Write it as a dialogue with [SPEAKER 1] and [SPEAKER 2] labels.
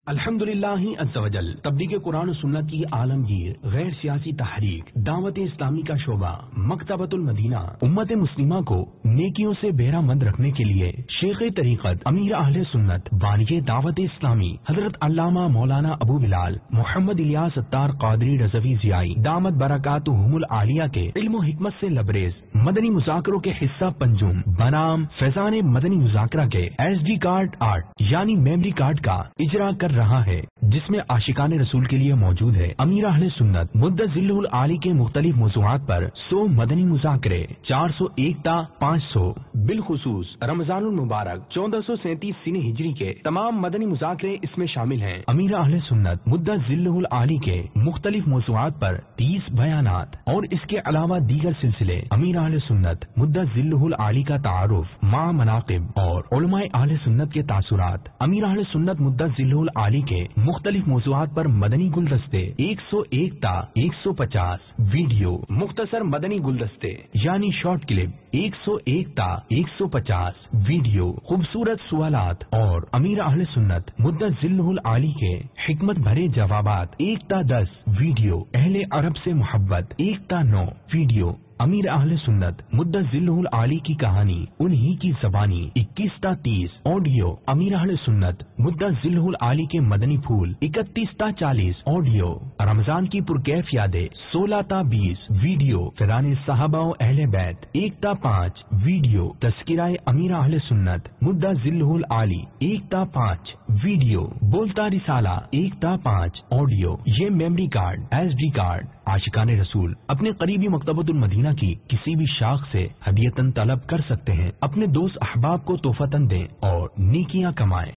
[SPEAKER 1] الحمدللہ عز وجل تبلیغ قرآن و سنت کی عالمگیر غیر سیاسی تحریک دعوت اسلامی کا شعبہ مکتبۃ المدینہ امت مسلمہ کو نیکیوں سے بہرہ مند رکھنے کے لیے شیخ طریقت امیر اہل سنت بانی دعوت اسلامی حضرت علامہ مولانا ابو بلال محمد الیاس ستار قادری رضوی ضیائی دامت برکاتہم العالیہ کے علم و حکمت سے لبریز مدنی مذاکروں کے حصہ پنجم بنام فیضان مدنی مذاکرہ کے ایس ڈی کارڈ آرٹ یعنی میموری کارڈ کا اجرا کر رہا ہے، جس میں عاشقان رسول کے لیے موجود ہے امیر اہل سنت مدت ذلہ العالی کے مختلف موضوعات پر 100 مدنی مذاکرے 401 تا 500 بالخصوص رمضان المبارک 1437 سنہ ہجری کے تمام مدنی مذاکرے اس میں شامل ہیں۔ امیر اہل سنت مدت ذلہ العالی کے مختلف موضوعات پر 30 بیانات اور اس کے علاوہ دیگر سلسلے امیر اہل سنت مدت ذلہ العالی کا تعارف مع مناقب اور علماء اہل سنت کے تاثرات امیر اہل سنت مدت ذلہ العالی کے مختلف موضوعات پر مدنی گلدستے 101 تا 150 ویڈیو مختصر مدنی گلدستے یعنی شارٹ کلپ 101 تا 150 ویڈیو خوبصورت سوالات اور امیر اہل سنت مدت ذلہ العالی کے حکمت بھرے جوابات 1 تا 10 ویڈیو اہل عرب سے محبت 1 تا 9 ویڈیو امیر اہل سنت مدت ذلہ العالی کی کہانی انہی کی زبانی 21 تا 30 آڈیو امیر اہل سنت مدت ذلہ العالی کے مدنی پھول 31 تا 40 آڈیو رمضان کی پرکیف یادیں 16 تا 20 ویڈیو فیضان صحابہ و اہل بیت 1 تا 5 ویڈیو تذکرہ امیر اہل سنت مدت ذلہ العالی 1 تا 5 ویڈیو بولتا رسالہ 1 تا 5 آڈیو یہ memory card S D card عاشقان رسول اپنے قریبی مکتبۃ المدینہ کی کسی بھی شاخ سے ہدیتاً طلب کر سکتے ہیں، اپنے دوست احباب کو تحفتاً دیں اور نیکیاں کمائیں۔